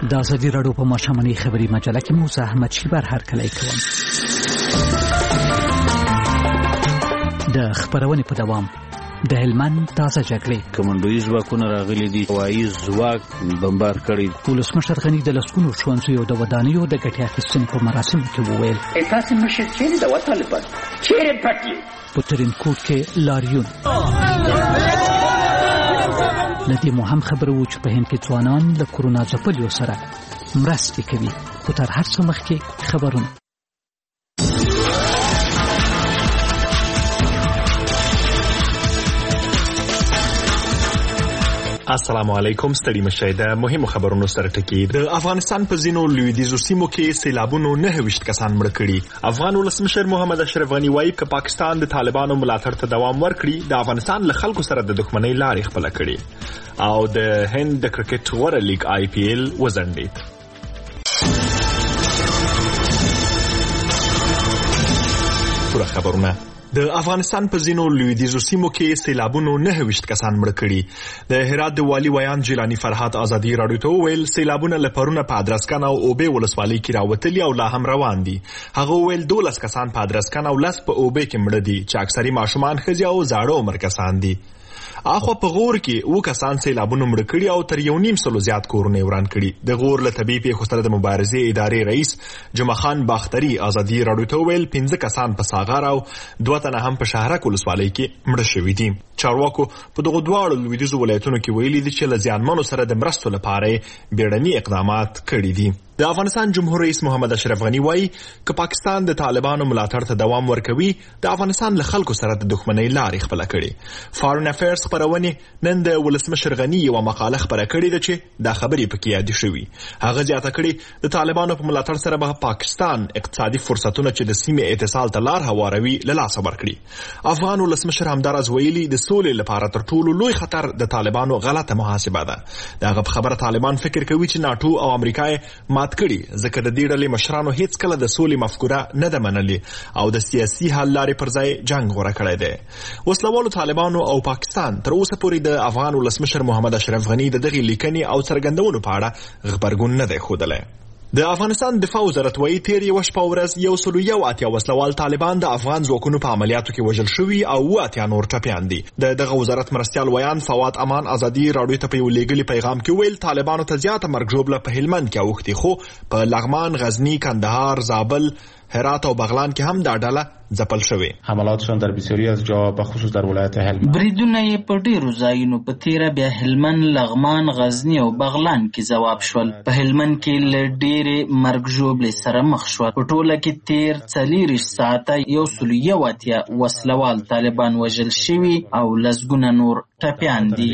د ازادي راډیو په ماښامنۍ خبري مجله کې موسی احمد شیبر هرکلی کوم. د خبرونې په دوام د هلمند تازه جګړې کمانډوي ځواکونه راغلي دي، هوایي ځواک بمبار کړی. ولسمشر غني د لسګونو ښوونځیو د ودانیو د ګټې اخیستنې په مراسمو کې وویل تاسې مشر چیرې د طالبان چیرې پټ یې؟ په ترینکوټ کې لاریون. له دې مو هم خبره وو چې په هند کې ځوانان له کورونا ځپلیو سره مرستې کوي. خو تر هر څه مخکې خبرونه. السلام علیکم. ستړي مشئ د مهمو خبرونو سره ټکی. د افغانستان په ځینو لویدیځو سیمو کې سیلابونو 29 کسان مړه کړي. افغان ولسمشر محمد اشرف غني وایي چې پاکستان د طالبانو ملاتړ ته دوام ورکړي د افغانستان له خلکو سره د دښمنۍ لارې خپل کړي. او د هند د کرکټ غوره لیګ IPL وزندید. پوره خبرونه. د افغانستان په ځینو لویدیځو سیمو کې سیلابونو 29 کسان مړه کړي. د هرات د والي ویان جیلانی فرحات ازادي راډیو ته وویل سیلابونه له پرونه په ادرسکن او اوبې ولسوالۍ کې راوتلي او لا هم روان دي. هغه وویل 12 کسان په ادرسکن او 10 په اوبې کې مړه دي چې اکثري ماشومان ښځې او زاړه عمر کسان دي. اخو په غور کې او کسان سیلابونو مړه کړي او تر 1.5 زیات کورونه وران کړي. د غور له طبي پیښو سره د مبارزې ادارې رئیس جمعه خان باختري ازادي راډیو ته ویل 15 کسان په ساغر او 2 تنه هم په شهرک ولسوالۍ کې مړه شوي دي. چارواکو په دغه دواړو لویدیځو ولایتونو کې ویلي دي چې له زیانمنو سره د مرستو لپاره بیړني اقدامات کړي دي. د افغانستان جمهور رئیس محمد اشرف غني وایي چې پاکستان د طالبانو ملاتړ ته دوام ورکوي د افغانستان له خلکو سره د دښمنۍ لارې خپل کړي. فارن افیرز خبرونه نن د ولسمشر غني یو مقاله خبره کړې ده چې دا خبرې پکې یاد شوي. هغه زیاته کړې د طالبانو په ملاتړ سره به پاکستان اقتصادي فرصتونه چې د سیمې اتصال ته لار هواروي له لاسه ورکړي. افغان ولسمشر همدارز ویلي د سولې لپاره تر ټولو لوی خطر د طالبانو غلطه محاسبه ده. دغه خبره طالبان فکر کوي چې ناتو او امریکا کړي ځکه د دې ډلې مشرانو هیڅ کله د سولې مفکوره نه ده منلې او د سیاسي حل لارې پر ځای جنگ غوره کړی دی. وسلوالو طالبانو او پاکستان تر اوسه پورې د افغان ولسمشر محمد اشرف غني د دغې لیکنې او څرګندونو په اړه غبرګون نه دی ښودلی. د افغانستان دفاع وزارت وایي تیر یوه شپه ورځ 180 وسلوال طالبان د افغان ځواکونو په عملیاتو کې وژل شوي او 80 نور ټپیان دي. دغه وزارت مرستیال ویان فواد امان ازادي راډیو ته په یو لیږلي پیغام کې ویل طالبانو ته زیاته مرګ ژوبله په هلمند کې اوښتې، خو په لغمان، غزنی، کندهار، زابل، هرات او بغلان کې هم دا ډله ځپل شوې. حملاتشان در بسیاری از جا به خصوص در ولایت هلمند بریدونه یې په ډیرو ځایونو په تیره بیا هلمند، لغمان، غزنی او بغلان کې ځواب شول. په هلمند کې له ډیرې مرګ ژوبلې سره مخ شول. په ټوله کې تیر 40 ساعته 180 وسلوال طالبان وژل شوي او لسګونه نور ټپیان دي.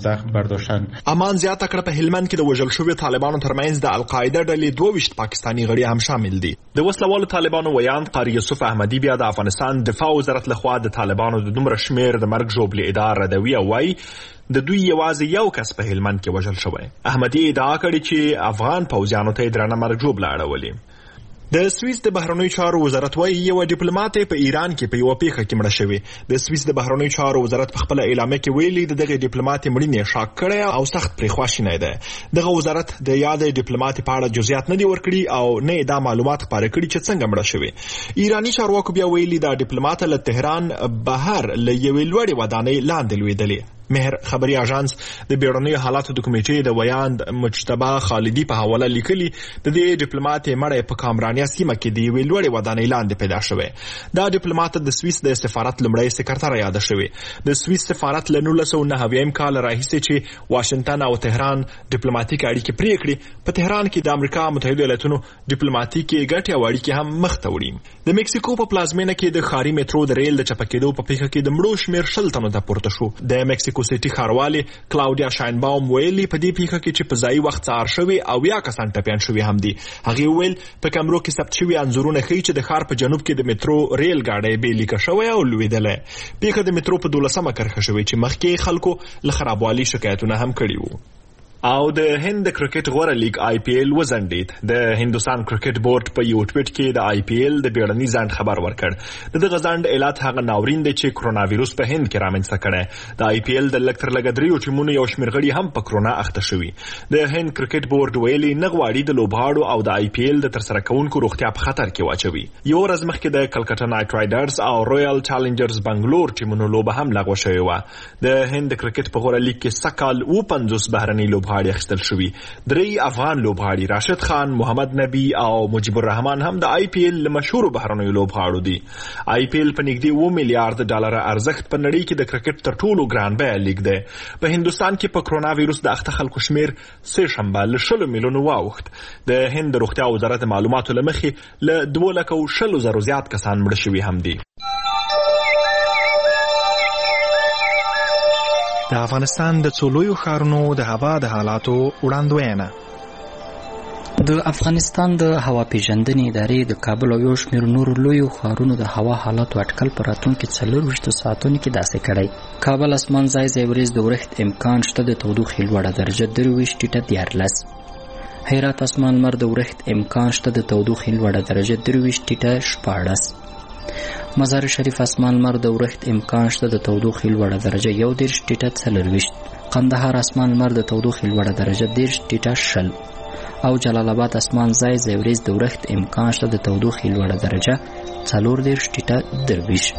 امان زیاته کړه په هلمند کې د وژل شوي طالبانو ترمنځ د القاعده ډلې 22 پاکستاني غړي هم شامل دي. د وسلوالو طالبانو ویان قاری یوسف احمدی بیا د افغانستان دفاع وزارت لخوا د طالبانو د دومره شمیر د مرګ ژوبلې ادعا ردوي او وایي د دوی یوازې یو کس په هلمند کې وژل شوی. احمدی ادعا کړې چې افغان پوځیانو ته درنه مرګ ژوبله اړولې. د سویس د بهرنیو چارو وزارت وایي یو ډیپلوماټ په ایران کې په یو پیښه کې مړ شوی. د سویس د بهرنیو چارو وزارت په خپل اعلامیه کې ویلي دغه ډیپلوماټ مړینه شاک کړی او سخت پرې خواشینی دی. دغه وزارت د یاد ډیپلوماټ په اړه جزئیات نه دی ورکړي او نه دا معلومات خبره کړي چې څنګه مړ شوی. ایرانی چارواکو بیا ویلي دا ډیپلوماټ له تهران بهر له یوې لوړې ودانۍ لاندې لوېدلی. مهر خبري اژانس د بیړنیو حالاتو د کمیټې د ویان مجتبی خالدی په حواله لیکلي د دې ډیپلوماټ مړی په کامرانیا سیمه کې د یوې لوړې ودانۍ لاندې پیدا شوی. دا ډیپلوماټ د سویس د سفارت لومړی سکرټر یاد شوی. د سویس سفارت له 1990 کال راهیسې چې واشنگټن او تهران ډیپلوماټیک اړیکې پرې کړې، په تهران کې د امریکا متحده ایالاتونو ډیپلوماټیکي ګټې او اړیکې هم مخ ته وړي. د مکسیکو په پلازمینه کې د ښاري میټرو د ریل د چپه کېدو په پیښه کې د مړو شمیر 100 تنو ته پورته شو. د مکسیکو سیټي ښاروالې کلاودیا شاینباوم ویلي په دې پیښه کې چې په ځایي وخت څار شوي او 10 کسان ټپیان شوي هم دي. هغه ویل په کیمرو کې ثبت شوي انځورونه ښیي چې د ښار په جنوب کې د میټرو ریل ګاډی بې لیکه شوی او لوېدلی. پیښه د میټرو په 12مه کرښه شوې چې مخکې خلکو له خرابوالي شکایتونه هم کړي وو. او د هند د کرکټ غوره لیگ IPL وزندید. د هندستان کرکټ بورډ په یو ټویټ کې د IPL د بیړني ځنډ خبر ورکړ. دغه ځنډ علت هغه ناورین دی چې کرونا وایروس په هند کې رامنځته کړی. د IPL د لږ تر لږه دریو ټیمونو یو شمېر غړي هم په کرونا اخته شوي. د هند کرکټ بورډ ویلي نه غواړي د لوبغاړو او د IPL د ترسره کوونکو روغتیا په خطر کې واچوي. یو ورځ مخکې د کلکتا نایټ رایډرز او رویال چالنجرز بنگلور ټیمونو لوبه هم لغوه شوې وه. د هند کرکټ په غوره لیگ کې سکهال 50 بهرني لوبغاړي اخیستل شوي. 3 افغان لوبغاړي راشد خان، محمد نبی او مجيب الرحمن هم د IPL له مشهورو بهرنیو لوبغاړو دي. IPL په نږدې 2 میلیارډ ډالر ارزښت په نړۍ کې د کرکټ تر ټولو ګران بیه لیگ دی. په هندستان کې په کرونا وایروس د اخته خلکو شمیر سه شنبه له 10 میلیونو واوښت. د هند روغتیا وزارت معلوماتو لمخې له 2,20,000 زیات کسان مړه شوي هم دي. د افغانستان د څو لویو ښارونو د هوا د حالاتو وړاندوینه. د افغانستان د هوا پیژندنې ادارې د کابل او یو شمېر نورو لویو ښارونو د هوا حالاتو اټکل په راتلونکي 24 ساعتونو کې داسې کړی. کابل اسمان ځای ځای ورېځ د ورښت امکان شته، د تودوخې لوړه درجه 23 ټیټه 14. هرات اسمان لمر د ورښت امکان شته، د تودوخې لوړه درجه 23 ټیټه 14. مزار شریف اسمان لمر د ورښت امکان شته، د تودوخې لوړه درجه 21 ټیټه 24. قندهار اسمان لمر د تودوخې لوړه درجه 10 ټیټه 20 او جلال آباد اسمان ځای ځای ورېځ د ورښت امکان شته، د تودوخې لوړه درجه 40 ټیټه 23.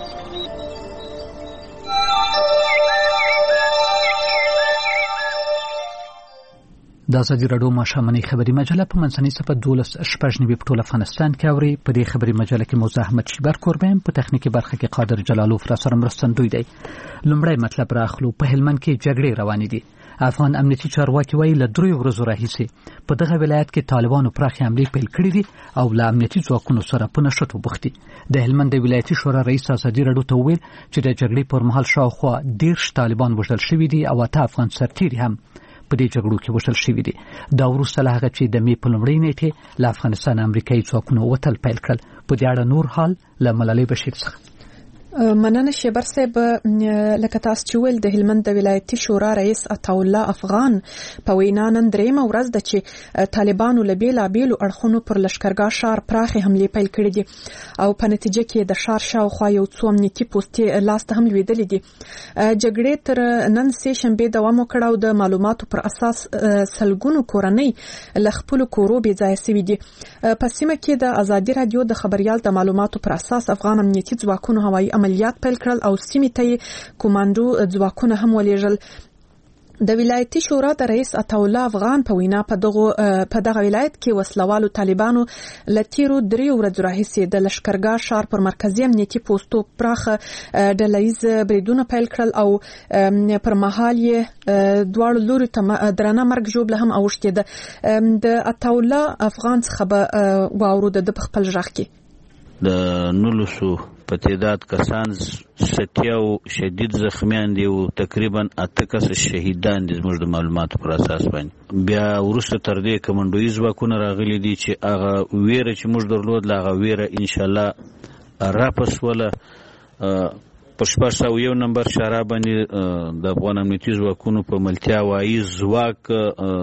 د ازادي راډیو ماښامنۍ خبري مجله په منځنۍ صفحه 12 په ټول افغانستان کې اوري. په دې خبري مجله کې موزه احمد شیبر کوربیم، په تخنیکي برخه کې قادر جلالوف را سره مرستندوی دی. لومړی مطلب راخلو. په هلمند کې جګړې روانې دي. افغان امنیتي چارواکي وایي له 3 ورځو راهیسې په دغه ولایت کې طالبانو پراخې حملې پیل کړې دي او له امنیتي ځواکونو سره په نښتو بوختي. د هلمند د ولایتي شورا رئیس ازادي راډیو ته وویل چې د جګړې پر مهال شاوخوا 10 طالبان وژل شوي دي او 8 افغان سرتیري هم په دې جګړو کې وژل شوي دي. دا وروسته له هغه چې د مې په لومړۍ نیټې له افغانستان امریکایي ځواکونو وتل پیل کړل. په دې اړه نور حال له ملالۍ بشیر څخه. مننه شیبر صاحب. لکه تاسو چې ویل د هلمند د ولایتي شورا رئیس عطاالله افغان په وینا نن درېیمه ورځ ده چې طالبانو له بېلابېلو اړخونو پر لښکرګاه ښار پراخې حملې پیل کړې دي او په نتیجه کې د ښار شاوخوا یو څو امنیتي پوستې لاسته هم لوېدلې دي. جګړې تر نن سې شنبې دوام وکړ او د معلوماتو پر اساس سلګونو کورنۍ له خپلو کورو بې ځایه سوي دي. په سیمه کې د ازادي راډیو د خبریال د معلوماتو پر اساس افغان امنیتي ځواکونو هوایي عملیات پیل کړل او سیمې ته کوماندو ځواکونه هم ولېږل. د ولایتي شورا د رئیس عطاالله افغان په وینا په دغه ولایت کې وسلوالو طالبانو له تیرو 3 ورځو راهیسې د لښکرګاه ښار پر مرکزي امنیتي پوستو پراخه ډلهییز بریدونه پیل کړل او پر مهال یې دواړو لورو ته درنه مرګ ژوبله هم اوښتې ده. د عطاالله افغان څخه به واورو د په خپل غږ کې د 19 په تعداد کسان ستیاو شدید زخمیان دي او تقریبا 8 کس شهیدان دي زموږ د معلوماتو پر اساس باندې. بیا وروسته تر دې کمانډوي ځواکونه راغلي دي چې هغه ویره چې موږ درلود هغه ویره ان شاء الله راپس ولا په 101 نمبر شارع باندې د افغان امنیتي ځواکونو په ملتیا وایي ځواک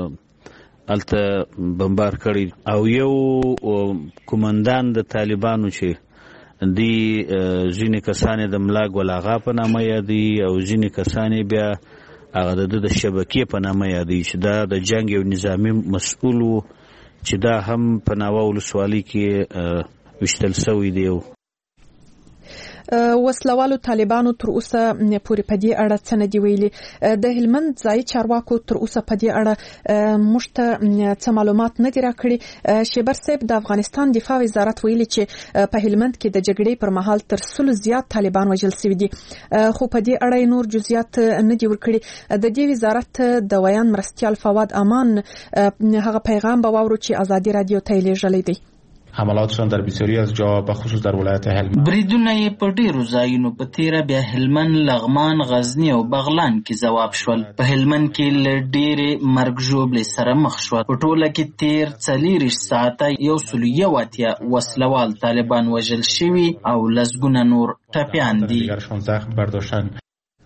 الته بمبار کړی او یو کومندان د طالبانو چې دی ځینې کسان د ملا ګل آغا په نامه یادي او ځینې کسان بیا هغه د شبکې په نامه یادي چې دا د جنگ یو نظامی مسؤل و چې دا هم په ناوه ولسوالۍ کې وشتل سوی دی. وسلوالو طالبانو تر اوسه پورې په دې اړه څه نه دي ویلي. د هلمند ځایي چارواکو تر اوسه په دې اړه موږ ته څه معلومات نه دي راکړي. شیبر صاحب، د افغانستان دفاع وزارت ویلي چې په هلمند کې د جګړې پر مهال تر 100 زیات طالبان وژل شوي دي، خو په دې اړه نور جزئیات نه دي ورکړي. د دې وزارت د ویان مرستیال فواد امان هغه پیغام به واورو چې ازادي رادیو ته یې لیږلی دی. حملاتشان در بسیاری از جا به خصوص در ولایت هلمند بریدونه یې په ډیرو ځایونو په تیره بیا هلمند، لغمان، غزنی او بغلان کې ځواب شول. په هلمند کې له ډیرې مرګ ژوبلې سره مخ شول. په ټوله کې تیر 40 ساعته 181 وسلوال طالبان وژل شوي او لسګونه نور ټپیان دي.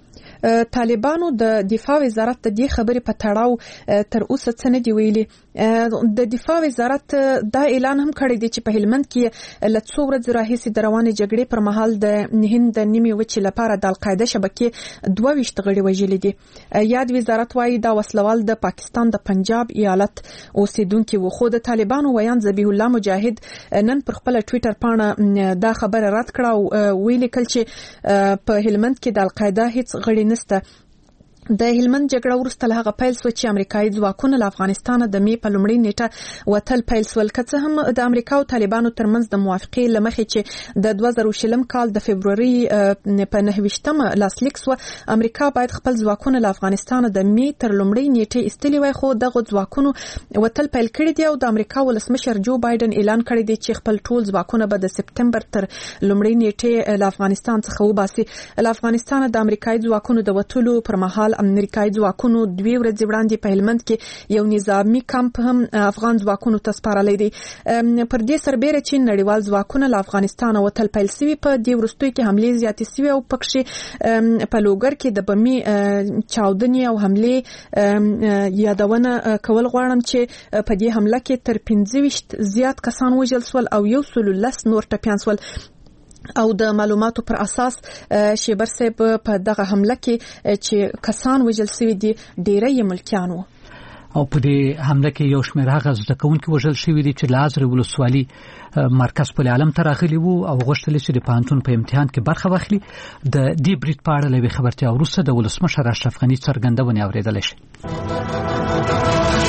طالبانو د دفاع وزارت د دې خبرې په تړاو تر اوسه څه نه دی ویلي. د دفاع وزارت دا اعلان هم کړی دی چې په هلمند کې له څو ورځې راهیسې د روانې جګړې پر مهال د هند د نیمې وچې لپاره د القاعده شبکې 22 غړي وژلي دي. یاد وزارت وايي دا وسلوال د پاکستان د پنجاب ایالت اوسیدونکي وو، خو د طالبانو ویان ذبیح الله مجاهد نن پر خپل ټوئیټر پاڼه دا خبره رد کړه او ویلي کل چې په هلمند کې د القاعده هیڅ غړي نشته. د هلمند جګړه وروسته له هغه پیل شو چې امریکایي ځواکونه له افغانستان د می په لومړۍ نیټه وتل پیل شول. که څه هم د امریکا او طالبانو ترمنځ د موافقې له مخې چې د 2020 کال د فبروري په 9 لاسلیک شو، امریکا باید خپل ځواکونه له افغانستان د می تر لومړۍ نیټه ایستلي وای، خو دغه ځواکونو وتل پیل کړی دی او د امریکا ولسمشر جو بایدن اعلان کړی دی چې خپل ټول ځواکونه به د سپتمبر تر لومړۍ نیټه له افغانستان څخه وباسي. له افغانستان د امریکایي ځواکونو د وټولو پر مهال امریکایي ځواکونو 2 ورځې وړاندې په هلمند کې یو نظامی کمپ هم افغان ځواکونو ته سپارلی دی. پر دې سربېره چې نړیوال ځواکونه له افغانستان وتل پیل شوي، په دې وروستیو کې حملې زیاتې شوي او پکښې په لوګر کې د بمي چاودنې او حملې یادونه کول غواړم چې په دې حمله کې تر 25 زیات کسان وژل شول او 110 نور ټپیان شول. او د معلوماتو پر اساس شیبر صاحب په دغه حمله کې چې کسان وژل شوي دي ډیره یې ملکیان وو. او په دې حمله کې یو شمېر هغه زده کوونکي وژل شوي دي چې لازر ولسوالي مرکز پل عالم ته راغلي وو او غوښتل چې د پوهنتون په امتحان کې برخه واخلي. د دې برید په اړه له خبرتیا وروسته د ولسمشر اشرف غني څرګندونې اورېدلی شي.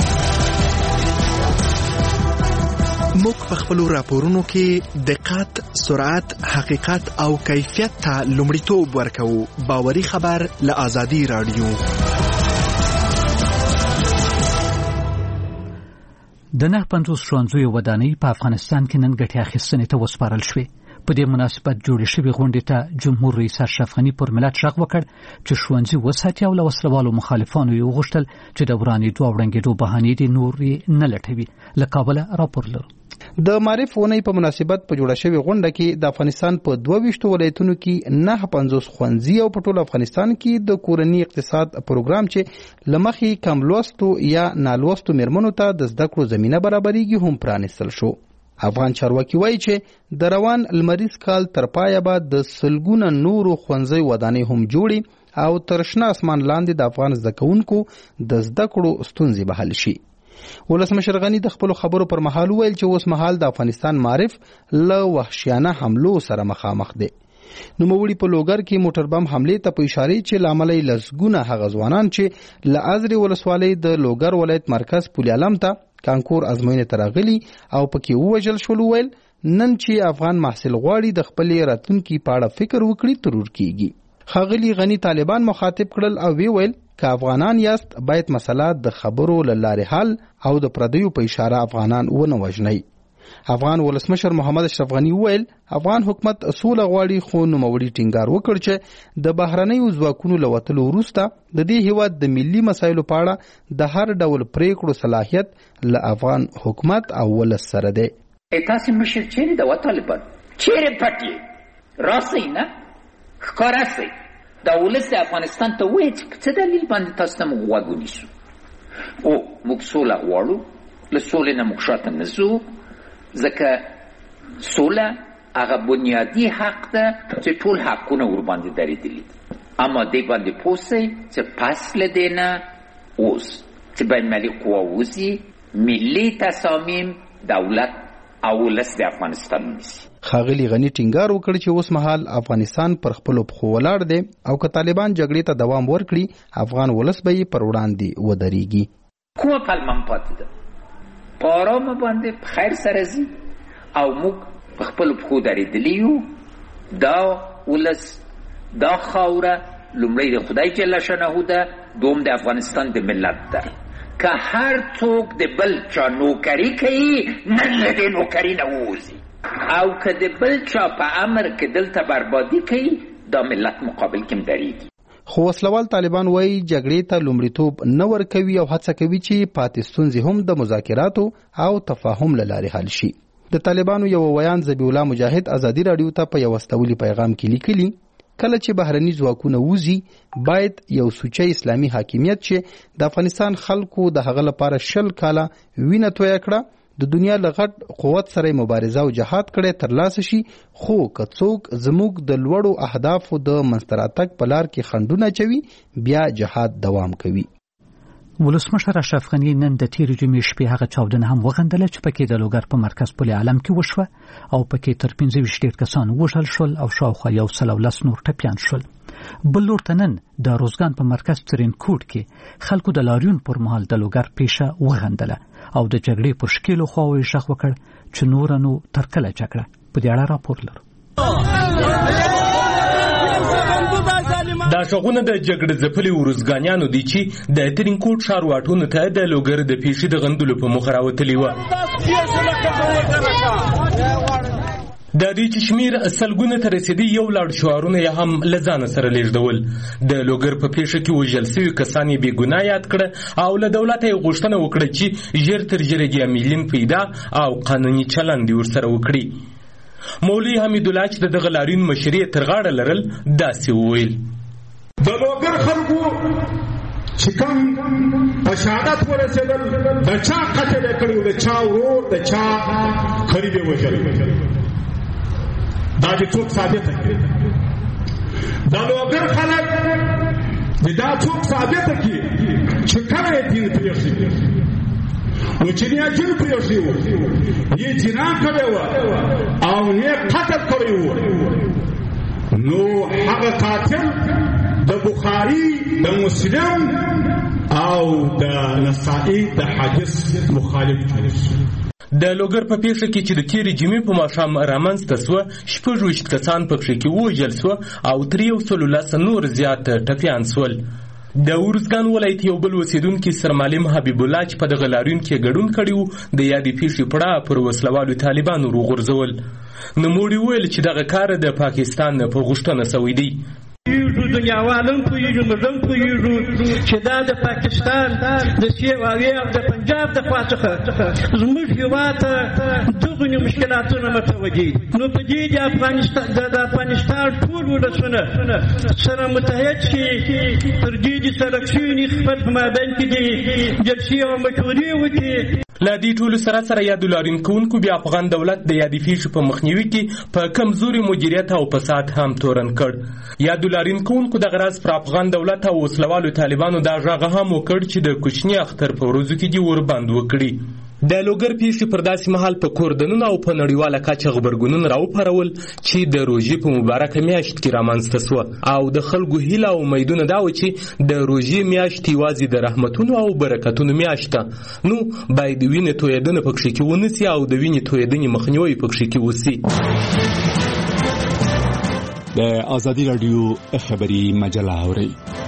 موږ په خپل راپورونو کې دقت، سرعت، حقیقت او کیفیت ته لومړیتوب ورکوو. باوري خبر له آزادي رادیو. د 950 ښوونځیو ودانۍ په افغانستان کې نن ګټې اخیستنې ته وسپارل شوې. په دې مناسبت جوړې شوې غونډې ته جمهور رئیس اشرف غني پر ملت غږ وکړ چې ښوونځي وساتي او له وسلوالو مخالفانو یې وغوښتل چې د ورانېدو او ړنګېدو بهانې دې نور نه لټوي. له کابله راپور لرو. د معرف ونې په مناسبت په جوړه شوې غونډه کې د افغانستان په 22 ولایتونو کې 950 ښوونځي او په ټول افغانستان کې د کورنۍ اقتصاد پروګرام چې لمخې کم لوستو یا نالوستو میرمنو ته د زده کړو زمينه برابرېږي هم پرانیستل شو. افغان چارواکي وایي چې د روان لمریز کال تر پایه به د سلګونه نورو ښوونځي ودانۍ هم جوړي او تر شنه اسمان لاندې د افغان زده کوونکو د زده کړو ستونزې به حل شي. ولسمشر غني د خپل خبرو پر مهال ویل چې اوس مهال د افغانستان معرف له وحشیانه حملو سره مخامخ دی. نو موړي په لوګر کې موټر بم حمله ته په اشاره چې لامل لسګونه هغه ځوانان چې ل ازري ولسوالۍ د لوګر ولایت مرکز پل عالم ته کانکور ازموینه ترغلي او پکې وژل شول. ویل نن چې افغان محصل غواړي د خپل راتلونکي په اړه فکر وکړي ترور کیږي. خاغلی غنی طالبان مخاطب کړل او ویل که افغانان یاست باید مسله د خبرو لاره حل او د پردیو په اشاره افغانان ونه وژني. افغان ولسمشر محمد اشرف غنی ویل افغان حکومت سوله غواړي، خو نوموړي ټینګار وکړ چې د بهرنیو ځواکونو له وتلو وروسته د دې هیواد د ملي مسایلو په اړه د هر ډول پریکړو صلاحیت له افغان حکومت او ولس سره دی. تاسو مشر چیرې د طالبان چیرې پټي راسي نه ښکاراسي دا ولس افغانستان ته وایي چې څه دلیل باندې تاسو ته موږ غوږ ونیسو. او موږ سوله غواړو، له سولې نه موږ شاته نه ځو، ځکه سوله هغه بنیادي حق ده چې ټول حقونه ورباندې درېدلي دي. اما دې باندې پوه سئ چې پس له دې نه اوس چې بین‌المللي قوه وځي، ملي تصامیم دولت او ولس د افغانستان ونیسي. خاغلی غنی ټینګار وکړ چې اوس مهال افغانستان پر خپل پښو ولاړ دی او که طالبان جګړې ته دوام ورکړي افغان ولس به یې پر وړاندې ودرېږي. کومه پلمه پاتې ده په آرامه باندې په خیر سره ځي او موږ په خپل پښو درېدلي یو. دا ولس دا خاوره لومړی د خدای جل شانه ده، دوم د افغانستان د ملت ده. که هر څوک د بل چا نوکری کوي نن له دې نوکري نه ووځي، او که د بل چا په امر کې دلته بربادي کوي دا ملت مقابل کې درېږي. خو وسلوال طالبان وایي جګړې ته لومړیتوب نه ورکوي او هڅه کوي چې پاتې ستونزې هم د مذاکراتو او تفاهم له لارې حل شي. د طالبانو یو ویان ذبیح الله مجاهد آزادي رادیو ته په یو استولي پیغام کې لیکلي کله چې بهرني ځواکونه وزي باید یو سوچه اسلامي حاکمیت چې د افغانستان خلکو د هغه لپاره 20 کاله وینه تویه کړه د دنیا له غټ قوت سره مبارزه او جهاد کړي ترلاسه شي، خو که څوک زموږ د لوړو اهدافو د منځته راتګ په لار کې خنډونه اچوي بیا جهاد دوام کوي. ولسمشر اشرف غني نن د تیرې جمعې شپې هغه چاودنه هم وغندله چې پکې د لوګر په مرکز پل عالم کې وشوه او پکې تر 15 کسان وژل شول او شاوخوا 110 نور ټپیان شول. بل لور ته نن د روزګان په مرکز ترینکوټ کې خلکو د لاریون پر مهال د لوګر پیښه وغندله او د جګړې په شکیلو خواوې شخ وکړ چې نور نو تر کله جګړه. په دې اړه راپور لرو. دا شغونه د جګړې ځپلي ورزګانیانو دي چې د ترینکوټ ښار واټونو ته د لوګر د پیښې د غندلو په مخ راوتلي وه. د دې چې شمیر سلګونه ته رسېدي یو لړ شعارونه یې هم له ځانه سره لېږدول. د لوګر په پیښه کې وژل سوي کسان یې بېګناه یاد کړه او له دولته یې غوښتنه وکړه چې ژر تر ژره ګیاملین پیدا او قانوني چلند یې ورسره وکړي. مولوي حمیدالله چې د دغه لاریون مشري یې تر غاړه لرل داسې وویل: د لوګر خلکو چې کوم په شهادت ورسېدل د چا قتل یې کړی، د چا ورور، د چا قریب یې وژلی، دا چې څوک ثابته کړي. د لوګر خلک چې دا څوک ثابته کړي چې کله یې دین پرېښی و چې نه یې جن پرېښی و، یې جنا کړی و او نه قتل کړی و، نو هغه قاتل د بخاري، د مسلم او د نسائی د حدیث مخالف کړي. د لوګر په پیښه کې چې د تیرې جمعې په ماښام رامنځته سوه 26 کسان پکې کې ووژل سوه او تر 110 نور زیات ټپیان سول. د ورزګان ولایت یو بل اوسیدونکي سرمعلم حبیب الله چې په دغه لاریون کې ګډون کړی و د یادې پیښې پړه پر وسلوالو طالبانو وغورځول. نوموړي وویل چې دغه کار د پاکستان په غوښتنه سوی دی. دنیاوالم پوهېږو، موږ هم پوهېږو چې دا د پاکستان د سیوایي او د پنجاب د خوا څخه زموږ هېواد ته دغو مشکلاتونه متوجه دي. نو په دې د افغانستان ټول ولسونه سره متحد شي، پر دې د سړک شوي خپل په مابین کې د جلسې او مشورې وکړي. له دې ټولو سره یادو لاریون کوونکو بیا افغان دولت د یادې پیښې په مخنیوي کې په کمزوري مدیریت او فساد هم تورن کړ. یادو لاریون کوونکو دغه راز پر افغان دولت او وسلوالو طالبانو دا غږ هم وکړ چې د کوچني اختر په ورځو کې دې ورباند وکړي. د لوګر پیښې پر داسې مهال په کوردنونو او په نړیواله کچه غبرګونونه راوپارول چې د روژې په مبارکه میاشت کې رامنځته سوه او د خلکو هیله او امیدونه دا و چې د روژې میاشت یوازې د رحمتونو او برکتونو میاشت ده، نو باید د وینې تویېدنه پکښې کې ونسي او د وینې تویېدنې مخنیوی پکښې کې وسي. د ازادي راډیو خبري مجله اورئ.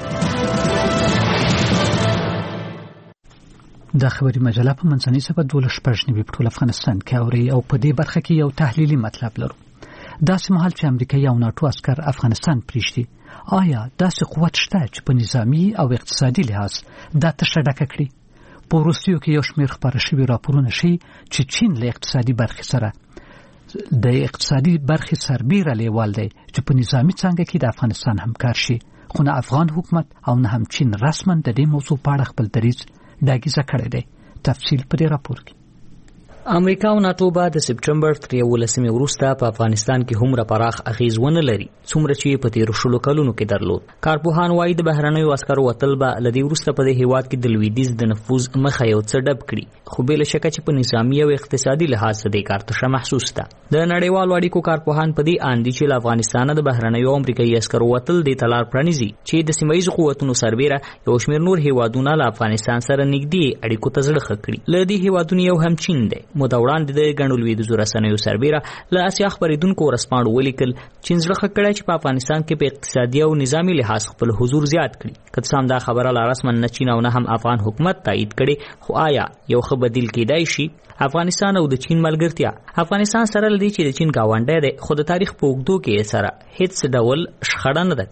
د خبري مجله په منځنۍ صفحه 12 په ټول افغانستان کې اوري او په دې برخه کې یو تحلیلي مطلب لرو. داسې مهال چې امریکایي او ناټو عسکر افغانستان پریږدي، آیا داسې قوت شته چې په نظامی او اقتصادي لحاظ دا تشه ډکه کړي؟ په وروستیو کې یو شمېر خپاره شوي راپورونه ښیي چې چین له اقتصادي برخې سره د اقتصادي برخې سربیره لیوال دی چې په نظامی څانګه کې د افغانستان همکار شي، خو نه افغان حکومت او نه هم چین رسما د دې موضوع په اړه خپل دریځ ډاګیزه کړی دی. تفصیل په دې راپور کې. امریکا او ناتو به د سپټمبر 13 وروسته په افغانستان کې هم را پراخ اغیز ونه لري څومره چې په تیر شلو کلونو کې درلود. کارپوهان وایي د بهرنیو عسکرو وتل به لدی وروسته په دې هیواد کې د لویدیز د نفوذ مخه یو څه ډب کړي، خو بل شک چې په نظامی او اقتصادي لحاظ د کار تشه محسوس ده. د نړیوالو اړیکو کارپوهان په دې اندي چې افغانستان د بهرنیو امریکایي عسکرو وتل د تلار پرانیزي چې د سیمایي قوتونو سربیره یو شمېر نور هیوادونه له افغانستان سره نږدې اړیکو ته زړه ښه کړي. له دې هیوادونو یو هم چین دی. متوړاندې د ګڼو لویدیځو رسنیو سربیره له اسیا خبریدونکو ورسپاڼو ولیکل چې زړه ښه کړی چې په افغانستان کې په اقتصادي او نظامی لحاظ خپل حضور زیات کړي. که څه هم دا خبره لا رسما نه چین او نه هم افغان حکومت تایید کړي، خو آیا یو ښه بدیل کېدای شي؟ افغانستان او د چین ملګرتیا. افغانستان سره لدی چې د چین گاونډی دی، خو د تاریخ په اوږدو کې سره هیڅ ډول شخړه نه ده کړې.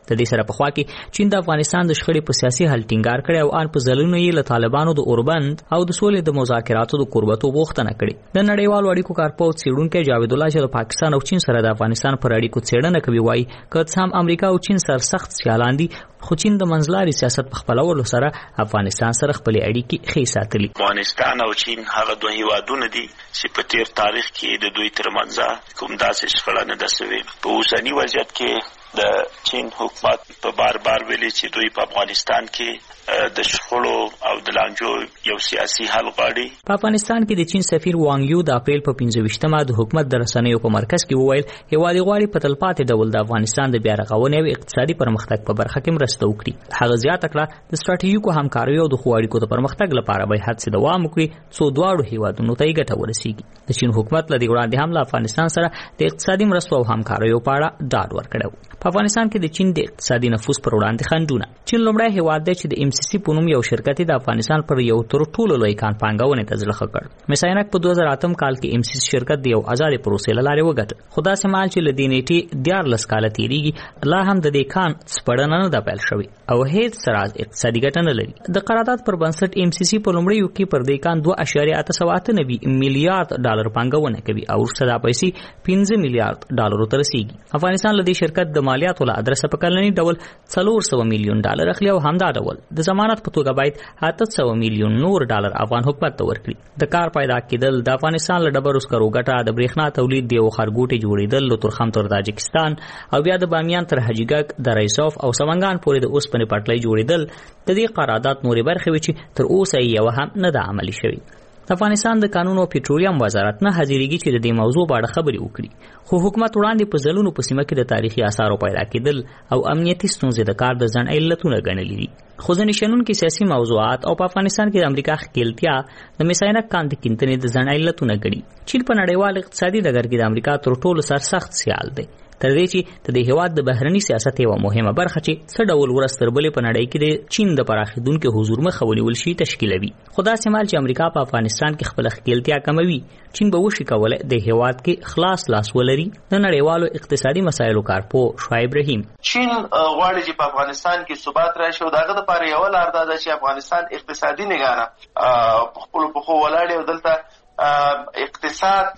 د دې سره په خوا کې چین د افغانستان د شخړې په سیاسي حل ټینګار کړی او ان په ځلونو یې له طالبانو د اوربند او د سولې د مذاکراتو د قربتوب غوښتنه کړې. د نړیوالو اړیکو کارپوه څېړونکی جاوید الله چې د پاکستان او چین سره د افغانستان پر اړیکو څېړنه کوي وایي که هم امریکا او چین سره سخت سیالان دي خو چین د منځلاري سیاست په خپلولو سره افغانستان سره خپل اړیکې ښې ساتلي. افغانستان او چین هغه دوه هیوادونه دي چې په تیر تاریخ کې د دوی ترمنځ کوم داسې شخړه نه ده سوې. په اوسني وضعیت کې د چین حکومت په بار ویلي چې دوی په افغانستان کې د شخړو او د لانجو یو سیاسي حل غواړي. په افغانستان کې د چین سفیر وانګ یو د اپریل په 25مه د حکومت د رسنیو په مرکز کې وویل هیواد غواړي په تلپاتې ډول د افغانستان د بیا رغونې او اقتصادي پرمختګ په برخه کې مرسته وکړي. هغه زیاته کړه د ستراتیژیکو همکاریو او د ښو اړیکو د پرمختګ لپاره به هڅې دوام وکړي څو دواړو هیوادونو ته ګټه ورسیږي. د چین حکومت له دې وړاندې هم له افغانستان سره د اقتصادي مرستو او همکاریو په اړه ډاډ ورکړی. په افغانستان کې د چین د اقتصادي نفوذ پر وړاندې خنډونه. چین لومړی هیواد دی چې د MCC په نوم یو شرکت د افغانستان پر یو تر ټولو لوی کان پانګونې ته زړه کړ. مساینک په 2008 کال کې MCC شرکت د یو آزاد پروسې لاره وګټه. خو داسې مال چې له دې نیټې 14 کاله تیریږي لا هم د دې کان سپړنه نه ده پیل شوې او هیڅ سره اقتصادي ګټه نه لري. د قرارداد پر بنسټ MCC په لومړیو کې پر دې کان 2.898 میلیارډ ډالر پانګونه کوي او وروسته دا پیسې 15 میلیارډ ډالر ته رسیږي. افغانستان له دې شرکت د مالیاتو له ادرسه په کلنی ډول 400 میلیون ډالر اخلي او همدا ډول د ضمانت په توګه باید 800 میلیون نور ډالر افغان حکومت ته ورکړي. د کار پیدا کېدل د افغانستان له ډبرو سکرو ګټه د برېښنا تولید د خارګوټي جوړېدل له ترخم تر تاجکستان او بیا د بامیان تر حجګک د ریسوف او سمنګان پورې د اوسپنې پټلۍ جوړېدل د دې قرارداد نورې برخې وي چې تر اوسه یو هم نه ده عملي شوی. د افغانستان د قانون او پټرولیم وزارت نه حاضرېږي چې د دې موضوع په اړه خبرې وکړي. خو حکومت وړاندې په ځلونو په سیمه کې د تاریخي آثارو پیدا کېدل او امنیتي ستونزې د کار د ځنډ علتونه ګڼلي دي. خو ځینې شنونکي سیاسي موضوعات او په افغانستان کې د امریکا ښکېلتیا د مساینک کاند کینتنې د ځنډ علتونه ګڼي. چین په نړیوال اقتصادي ډګر کې د امریکا تر ټولو سرسخت سیال دی. تر دې چې د هیواد د بهرني سیاست یو مهمه برخه چې څه ډول ورستر بلې په نړۍ کې د چین د پراخیدونکو حضور مخه ونیول شي تشکیلوي. خدا سمال چې امریکا په افغانستان کې خپل ښکېلتیا کموي چین به وشي کولای د هیواد کې خلاص لاس ولري. د نړیوالو اقتصادي مسایلو کارپوه شعیب رحیم چین غواړي چې په افغانستان کې ثبات راشي او دغه لپاره یو لار ده چې افغانستان اقتصادي نگانه په خپل پخو ولاړ او دلته اقتصاد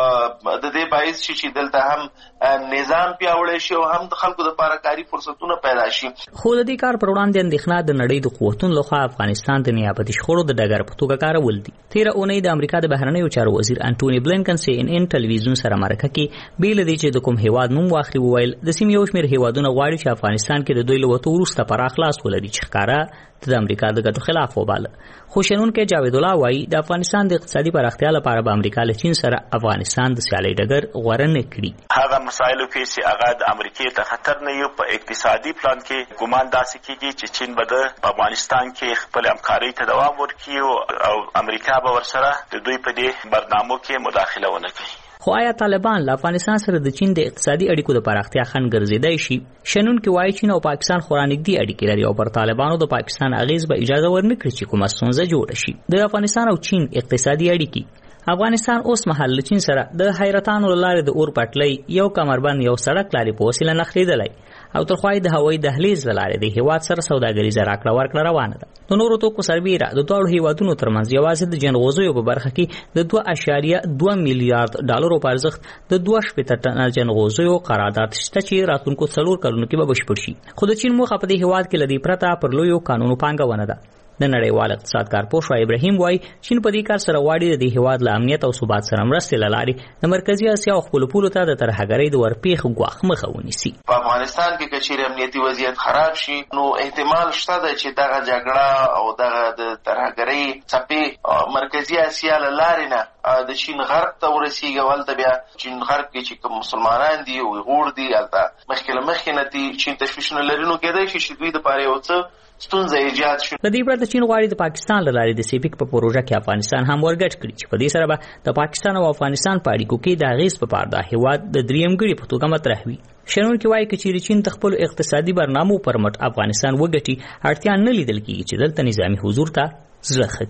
د دې باعث شي چې دلته هم نظام پیاوړی شي او هم د خلکو لپاره کاري فرصتونه پیدا شي. خو د دې کار پر وړاندې اندېښنه د نړۍ د قوتونو لخوا افغانستان د نیابتي شخړو د ډګر په توګه کارول دي. تېره اونۍ د امریکا د بهرنیو چارو وزیر انټونی بلنکن CNN ټلویزیون سره مرکه کې بیل دی چې د کوم هیواد نوم واخلي وویل د سیمې یو شمېر هیوادونه غواړي چې افغانستان کې د دوی له وتو وروسته پراخ لاس ولري چې ښکاره د امریکا د ګټو خلاف وباله. خو شنونکی جاوید الله وایي د افغانستان د اقتصادي پراختیا لپاره به امریکا له چین سره افغانستان د سیالۍ ډګر غوره نه کړي. هغه مسایلو کې چې هغه د امریکې ته خطر نه یو په اقتصادي پلان کې ګمان داسې کېږي چې چین به په افغانستان کې خپل همکارۍ ته دوام ورکړي او امریکا به ورسره د دوی په دې برنامو کې مداخله ونه کوي. خو آیا طالبان له افغانستان سره د چین د اقتصادي اړیکو د پراختیا خنډ ګرځېدای شي؟ شنونکي وایي چین او پاکستان خورا نږدې اړیکې لري او پر طالبانو د پاکستان اغیز به اجازه ورنکړي چې کومه ستونزه جوړه شي. د افغانستان او چین اقتصادي اړیکې افغانستان اوس مهال له چین سره د حیرتانو لارې د اور پټلۍ یو کمربند یو سړک لارې په وسیله نښلېدلی او تر خوا د هوایي دهلیز له لارې د هیواد سره سوداګریزه راکړه ورکړه روانه ده. د نورو توکو سربیره د دواړو هیوادونو ترمنځ یوازې د جنغوزیو په برخه کې د 2.2 میلیارډ ډالرو په ارزښت د 2.8 ټنه جنغوزیو قرارداد شته چې راتلونکو 4 کلونو کې به بشپړ شي. خو د چین موخه په دې هیواد کې لدی پرته پر لویو قانونو پانګونه ده. د نړیوال اقتصاد کارپوه شعیب رحیم وایي چین په دې کار سره غواړي د هیواد له امنیت او ثبات سره مرستې له لارې د مرکزي اسیا او خپلو پولو ته د ترهګرۍ د ورپېښ ګواښ مخه ونیسي. په افغانستان کې که چیرې امنیتي وضعیت خراب شي نو احتمال شته ده چې دغه جګړه او دغه د ترهګرۍ څپې مرکزي اسیا له لارې نه د چین غرب ته ورسیږي او هلته بیا چین غرب کې چې کوم مسلمانان دي ویغور دي هلته مخکې له مخکې نه چین تشویشونه لري نو کېدای شي چې دوی دپاره یو څه ستونزه ایجاد شي. د دې پرته چین غواړي د پاکستان له لارې د سیپیک په پروژه کې افغانستان هم ورګډ کړي چې په دې سره به د پاکستان او افغانستان په اړیکو کې د اغیز په پار د هیواد د دریم ګړي په توګه مطرح وي. شنونکي وایي که چیرې چین د خپلو اقتصادي برنامو پر مټ افغانستان وګټي اړتیا نه لیدل کېږي چې دلته نظامي حضور ته زړه ښه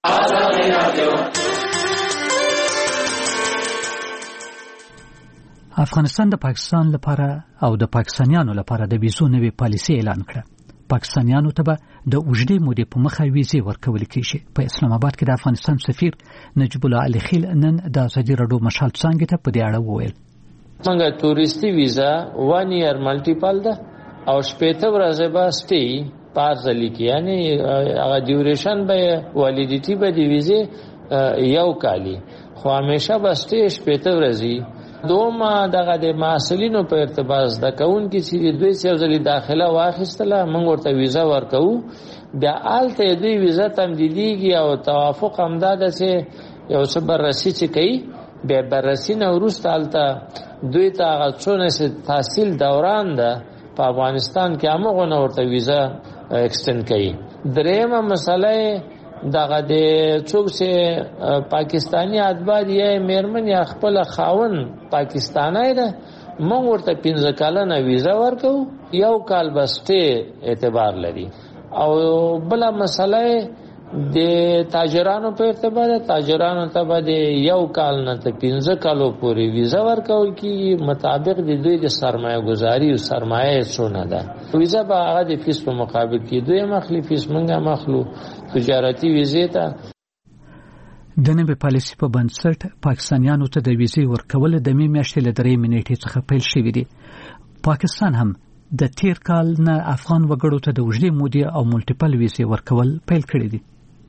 کړي. افغانستان د پاکستان لپاره او د پاکستانیانو لپاره د ویزو نوې پالیسي اعلان کړه. پاکستانیانو ته به د اوږدې مودې په مخه ویزې ورکول کېږي. په اسلام آباد کې د افغانستان سفیر نجیب الله علي خیل نن د ازادي راډیو مشال څانګې ته په دې اړه وویل. موږ تورستی ویزا 1 year ملټیپل ده او 70 ورځې به سټي پارزلی کې، یعنی هغه ډیوریشن به والیډیټي به دی ویزې یو کالی، خو همیشه به سټي 70 ورځې. دوما دغه د مسؤلینو په ارتباط د کون کې چې دوی څو داخله واخیستله موږ ورته ویزا ورکو، بیا آلته دوی ویزا تمدیدیږي او توافق هم ده چې یو څه بررسي چې کوي، بیا بررسي نه وروسته آلته دوی ته هغه څونه تحصیل دوران ده په افغانستان کې همغونه ورته ویزا ایکسټند کوي. درېیمه مسله دغه د څوک چې پاکستانی ادبار یا میرمن یا خپل خاون پاکستانی ده موږ ورته 15 کاله ویزا ورکو، یو کال بسته اعتبار لري. او بل مسله د تاجرانو په ارتباط تاجرانو ته به یو کال نه ته 15 کالو پورې ویزا ورکول کی مطابق د دوی د سرمایه گذاری او سرمایه څونه ده. ویزا به هغه د فیس په مقابل کې دوی مخلي فیس منګه مخلو تجارتي ویزې ته. د نوې پالیسي په بنسټ پاکستانیانو ته د ویزې ورکول د می میاشتې له 3 نیټې څخه پیل شوی دی. پاکستان هم د تیر کال نه افغان وګړو ته د اوږدې مودې او ملټیپل ویزې ورکول پیل کړی دی.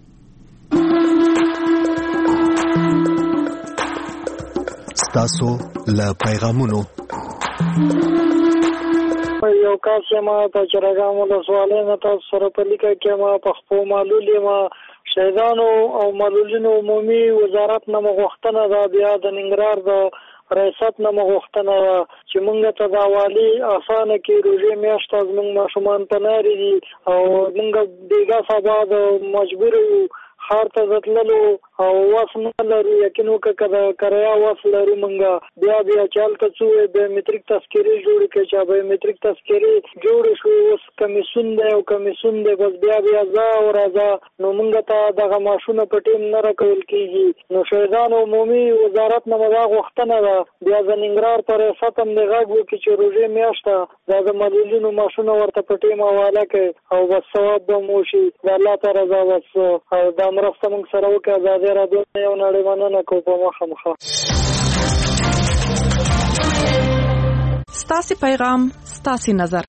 ستاسو له پیغامونو یو کاس ما په چرګام له سوالې نه تاسو سره په لیکه کې ما په خپل معلومي ما شهیدانو او معلولینو عمومي وزارت نه مغوښتنه ده، بیا د ننګرهار د ریاست نه مغوښتنه چې موږ ته د والی اسانه کې روزي میاشت از موږ ماشومان پناري دي او موږ دیګه سبا د مجبور خار ته ځتللو او واسمه لرو یقینو کده کریا واسلرو منګه بیا چالته څو د میټریک تذکری جوړ کې چې به میټریک تذکری جوړ شو اوس کمیسون دی او کمیسون دی بس بیا ځا او راځه نو موږ ته دغه ماشونه په ټیم نه راکول کیږي. نو شهیدان عمومي وزارت نه مغه غوښتنه ده بیا د ننګرهار پر ختم دی غاګو کې چې روزي میاشته د مدلینو ماشونه ورته په ټیم حواله کوي او بس ثواب به موشي د الله تعالی رضا وس او د مرسته موږ سره وکړه د راډیو یو نړیوال نه کو په مخه. ستاسو پیغام ستاسو نظر.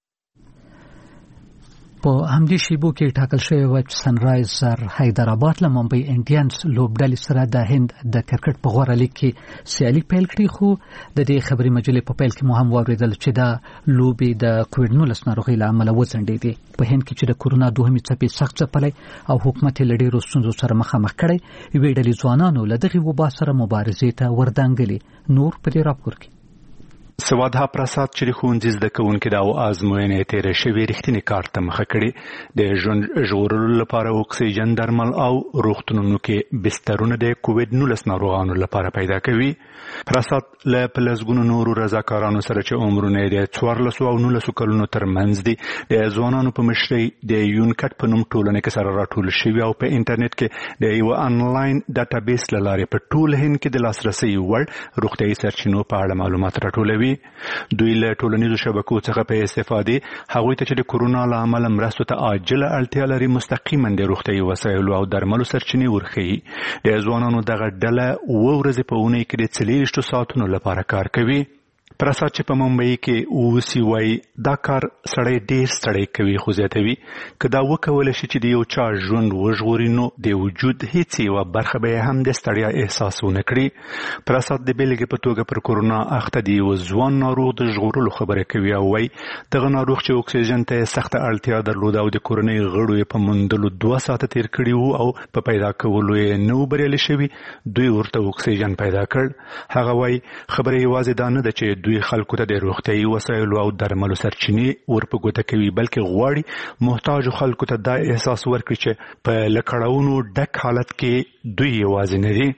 په همدې شیبو کې ټاکل شوی و چې سنرایزر حیدرآباد له ممبئی انډینز لوبډلې سره د هند د کرکټ په غوړه لیګ کې سیالي پیل کړې، خو د دې خبري مجلې په پیل کې مو هم واوریدل چې دا لوبي د کووډ-19 ناروغي له امله وځنډېدې. په هند کې چې د کورونا دوهمي څپې سخت ځپلې او حکومت یې له ډېرو ستونزو سره مخامخ کړی، یوې ډلې ځوانانو له دغې وبا سره مبارزې ته وردانګلې. نور په دې راپور کې سوادها پرسات چې ښوونځي زده کوونکي د ازموینې تیرې شوې رښتینې کار ته مخه کړي. د ژوند ژغورلو لپاره اکسیجن درمل او روغتونونو کې بسترونه د کووډ-19 ناروغانو لپاره پیدا کوي. پرسات له پلسګونو نورو رضاکارانو سره چې عمرونه د 14 او 19 کلونو ترمنځ دي د ځوانانو په مشرۍ د یونکټ په نوم ټولنه کې سره راټول شوي او په انټرنیټ کې د یو انلاین ډاټابیس لاره په ټول هند کې د لاسرسي وړ روغتیايي سرچینو په اړه معلومات راټولوي. دوی له ټولنیزو شبکو څخه په استفادې هغوی ته چې د کورونا له امله مرستو ته عاجله اړتیا لري مستقیما د روغتیايي وسایلو او درملو سرچینې ورښیي. د ځوانانو دغه ډله 2 ورځې په اونۍ کې د 40 ساعتونو لپاره کار کوي. پرسات چې په ممبئی کې اوسي وای دا کار سړی ډیر ستړی کوي، خو زیاتوي که دا وکول شي چې د یو چا ژوند وژغوري نو د وجود هیڅ یوه برخه به هم د ستړیا احساس ونه کړي. پرسات د بیلګې په توګه پر کورونا اخته دی یو ځوان ناروغ د ژغورلو خبره کوي او وای دغه ناروغ چې اکسیجن ته سخته اړتیا درلوده او د کورنۍ غړو یې په موندلو 2 ساعته تیر کړي وو او په پیدا کولو یې نو بریالي شوي، دوی ورته اکسیجن پیدا کړ. هغه وای خبره یوازې دا نه ده چې دوی خلکو ته د روغتیايي وسایلو او درملو سرچینې ورپګوته کوي، بلکې غواړي محتاج خلکو ته دا احساس ورکړي چې په لکړاونو ډک حالت کې دوی یوازې نه دي.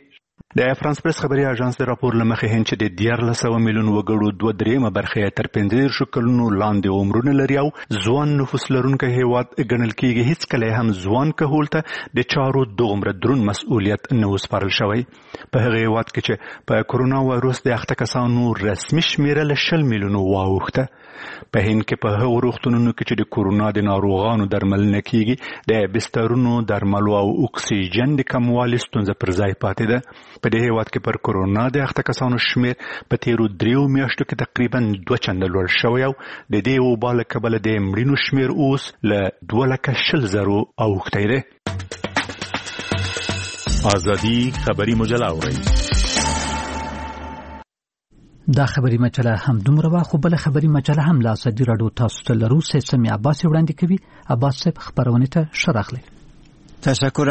د فرانس پریس خبري اژانس د راپور لمخې هند چې د 1400 میلیون وګړو 2.3 برخه تر 15 کلونو لاندې عمرونه لري او ځوان نفوس لرونکي هیواد ګڼل کېږي، هیڅ کله هم ځوان کهول ته د چارو دومره درون مسؤلیت نه وسپارل شوی. په هغه هیواد کې چې په کورونا وایروس د اخته کسانو رسمي شمیره له 10 میلیونو واوښته. په هند کې په هغو روغتونونو کې چې د کورونا د ناروغانو درملنه کېږي د بسترونو درملو او اکسیجن د کموالي ستونزه پر ځای پاتې ده. په دې هیواد کې پر کورونا د اخته کسانو شمیر په تیرو 3 میاشتو کې تقریبا 2 چنده لوړ شوی او د دې وبا له کبله د مړینو شمیر اوس له 2,000 اوښتی دی. آزادی خبری مجله اورئ. دا خبری مجله هم دومره وه، خو بله خبری مجله هم له ازادي راډیو تاسو ته لرو. سمې عباس وړاندې کوي. عباس صاحب خبرونه ته ښه راغلی. تشکر.